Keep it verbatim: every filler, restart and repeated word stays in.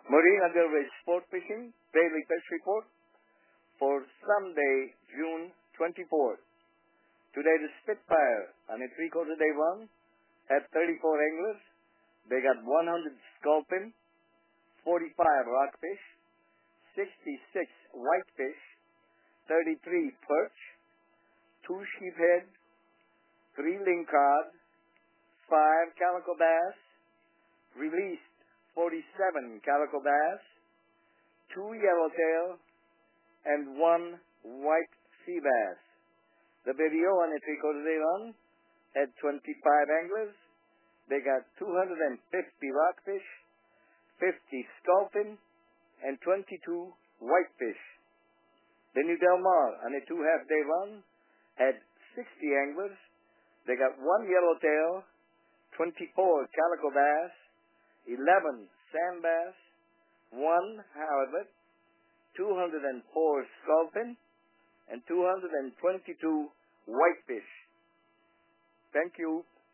Marina Del Rey Sport Fishing Daily Fish Report for Sunday, June twenty-fourth. Today the Spitfire on a three-quarter day run had thirty-four anglers. They got one hundred sculpin, forty-five rockfish, sixty-six whitefish, thirty-three perch, two sheephead, three lingcod, five calico bass, released forty-seven calico bass, two yellowtail, and one white sea bass. The video on a three-quarter day run had twenty-five anglers. They got two hundred fifty rockfish, fifty sculpin, and twenty-two whitefish. The New Del Mar on a two-half-day run had sixty anglers. They got one yellowtail, twenty-four calico bass, eleven sand bass, one halibut, two hundred four sculpin, and two hundred twenty-two whitefish. Thank you.